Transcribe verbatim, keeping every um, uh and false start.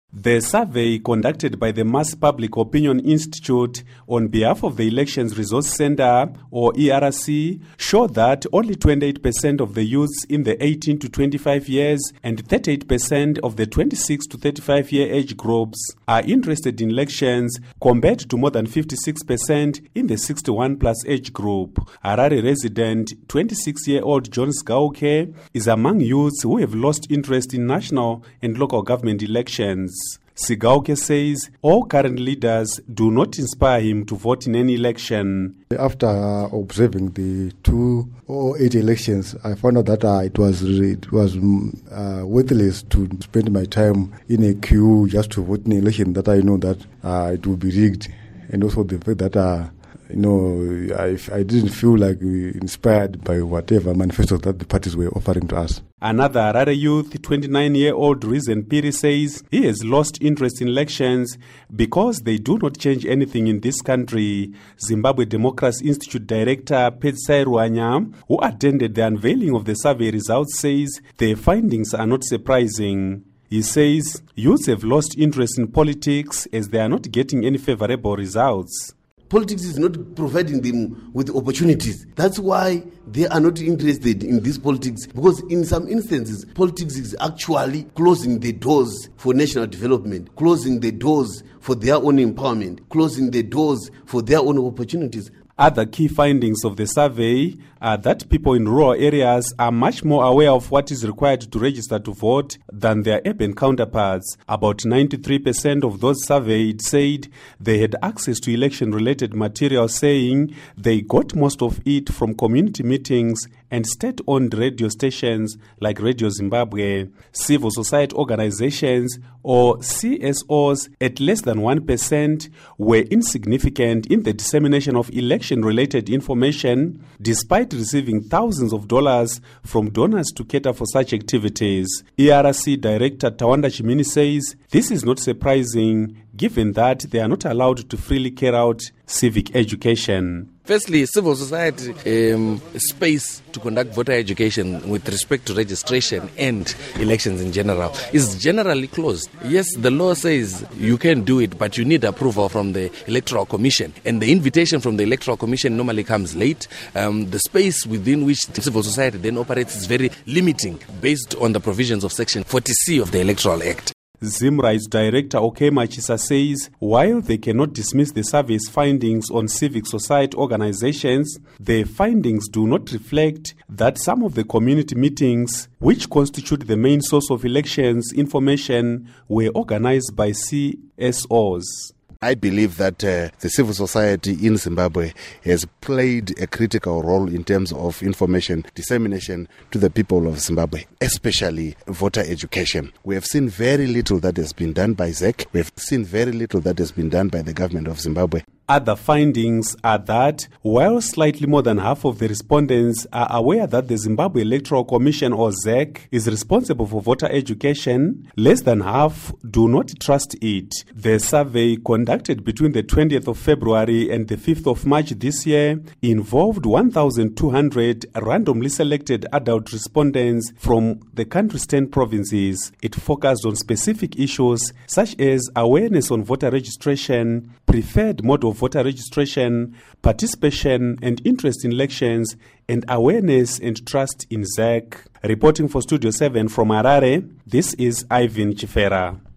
The survey conducted by the Mass Public Opinion Institute on behalf of the Elections Resource Center, or E R C, showed that only twenty-eight percent of the youths in the eighteen to twenty-five years and thirty-eight percent of the twenty-six to thirty-five year age groups are interested in elections, compared to more than fifty-six percent in the sixty-one plus age group. Harare resident twenty-six-year-old John Sgauke is among youths who have lost interest in national and local government elections. Sigauke says all current leaders do not inspire him to vote in any election. After observing the two thousand eight elections, I found out that uh, it was it was uh, worthless to spend my time in a queue just to vote in an election that I know that uh, it will be rigged, and also the fact that uh, you know I, I didn't feel like inspired by whatever manifestos that the parties were offering to us. Another Harare youth, twenty-nine-year-old Reason Piri, says he has lost interest in elections because they do not change anything in this country. Zimbabwe Democracy Institute Director Petsai Ruanya, who attended the unveiling of the survey results, says the findings are not surprising. He says youths have lost interest in politics as they are not getting any favorable results. Politics is not providing them with opportunities. That's why they are not interested in this politics, because in some instances, politics is actually closing the doors for national development, closing the doors for their own empowerment, closing the doors for their own opportunities. Other key findings of the survey are that people in rural areas are much more aware of what is required to register to vote than their urban counterparts. About ninety-three percent of those surveyed said they had access to election-related material, saying they got most of it from community meetings and state-owned radio stations like Radio Zimbabwe. Civil society organizations, or C S Os, at less than one percent were insignificant in the dissemination of election-related information, despite receiving thousands of dollars from donors to cater for such activities. E R C Director Tawanda Chimini says this is not surprising, given that they are not allowed to freely carry out civic education. Firstly, civil society um, space to conduct voter education with respect to registration and elections in general is generally closed. Yes, the law says you can do it, but you need approval from the Electoral Commission. And the invitation from the Electoral Commission normally comes late. Um, the space within which the civil society then operates is very limiting based on the provisions of Section forty C of the Electoral Act. Zimride's director Okema Chisa says while they cannot dismiss the survey's findings on civic society organizations, the findings do not reflect that some of the community meetings, which constitute the main source of elections information, were organized by C S Os. I believe that uh, the civil society in Zimbabwe has played a critical role in terms of information dissemination to the people of Zimbabwe, especially voter education. We have seen very little that has been done by Z E C. We have seen very little that has been done by the government of Zimbabwe. Other findings are that while slightly more than half of the respondents are aware that the Zimbabwe Electoral Commission, or Z E C, is responsible for voter education, less than half do not trust it. The survey, conducted between the twentieth of February and the fifth of March this year, involved one thousand two hundred randomly selected adult respondents from the country's ten provinces. It focused on specific issues such as awareness on voter registration, preferred mode of voter registration, participation and interest in elections, and awareness and trust in Z E C. Reporting for Studio seven from Harare, this is Ivan Chifera.